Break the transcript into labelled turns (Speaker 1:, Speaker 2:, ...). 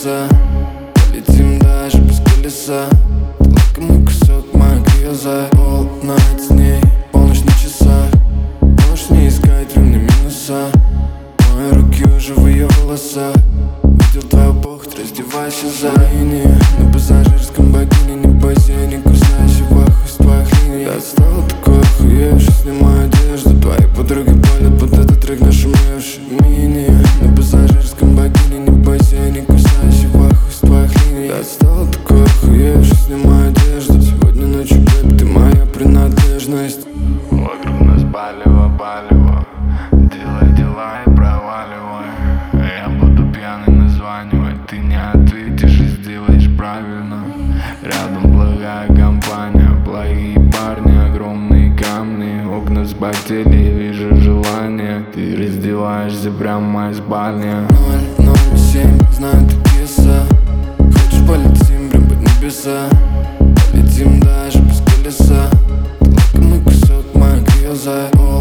Speaker 1: небеса. Полетим даже без колеса. Ты лакомый кусок моих греза. All night с ней, полночь на часах. Можешь не искать в мне минуса. Мои руки уже в ее волосах. Видел твою похоть, раздевайся за линию. На пассажирском богине, не бойся, я не кусаюсь в ахуй с твоих линий. Я стал такой охуевший, снимаю одежду. Твои подруги палят под этот трек нашумевший мини. На пассажирском богине, не бойся, я не кусаюсь в ахуй с твоих линий. Я стал такой охуевший, снимаю одежду. Сегодня ночью, бэйб, ты моя принадлежность.
Speaker 2: Вокруг нас палево, палево. Делай дела и проваливай. Я буду пьяный названивать. Ты не ответишь и сделаешь правильно. Рядом благая компания, плохие парни, огромные камни. Окна вспотели, я вижу желание. Ты раздеваешься прямо в моей спальне.
Speaker 1: 007, знаю ты киса. Хочешь полетим прям под небеса. Полетим даже без колеса. Ты лакомый кусок моих греза.